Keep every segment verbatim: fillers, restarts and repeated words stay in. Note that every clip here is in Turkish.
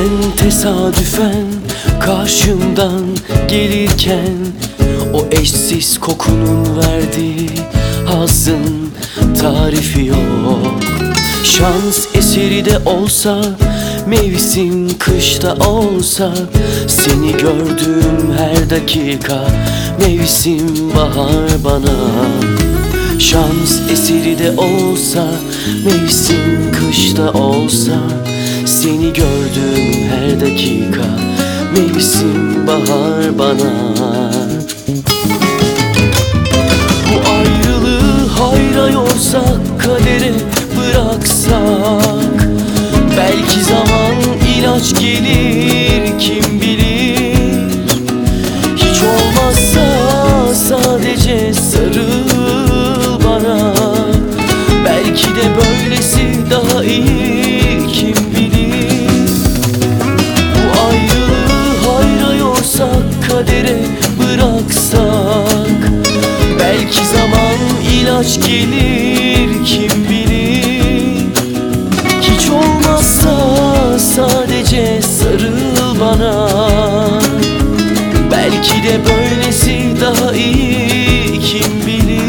Sen tesadüfen karşımdan gelirken o eşsiz kokunun verdiği hazzın tarifi yok. Şans eseri de olsa, mevsim kışta olsa, seni gördüğüm her dakika mevsim bahar bana. Şans eseri de olsa, mevsim kışta olsa, seni gördüğüm her dakika mevsim bahar bana. Bu ayrılığı hayra yorsak, kadere bıraksak, belki zaman ilaç gelir, kim bilir. Hiç olmazsa sadece sarıl bana, belki de böylesi daha iyi, kim bilir. Bu ayrılığı hayra yorsak, kadere bıraksak, belki zaman ilaç gelir, kim bilir. Hiç olmazsa sadece sarıl bana, belki de böylesi daha iyi, kim bilir.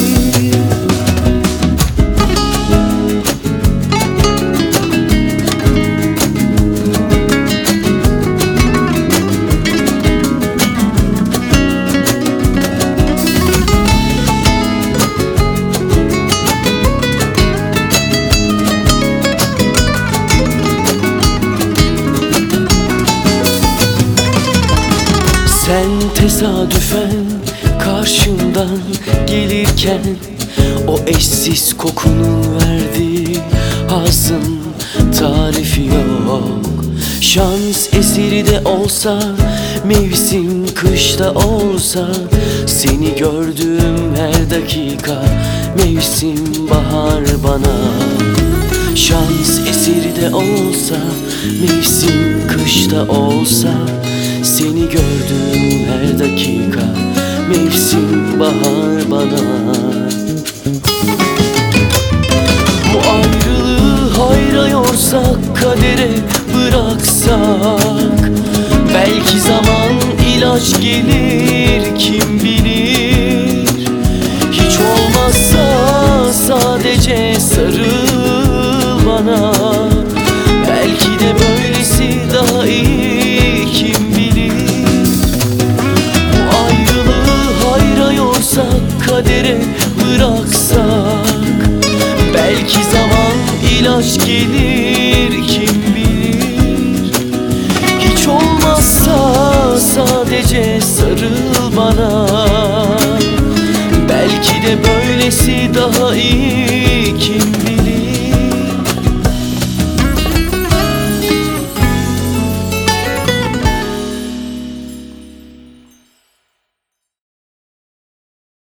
Sen tesadüfen karşımdan gelirken o eşsiz kokunun verdiği hazzın tarifi yok. Şans eseri de olsa, mevsim kışta olsa, seni gördüğüm her dakika mevsim bahar bana. Şans eseri de olsa, mevsim kışta olsa, seni gördüğüm her dakika mevsim bahar bana. Bu ayrılığı hayra yorsak, kadere bıraksak, belki zaman ilaç gelir, kim bilir. Hiç olmazsa sadece sarıl bana, belki de böylesi daha iyi, kim bilir. Bu ayrılığı hayra yorsak, kadere bıraksak, belki zaman ilaç gelir, kim bilir. Hiç olmazsa sadece sarıl bana,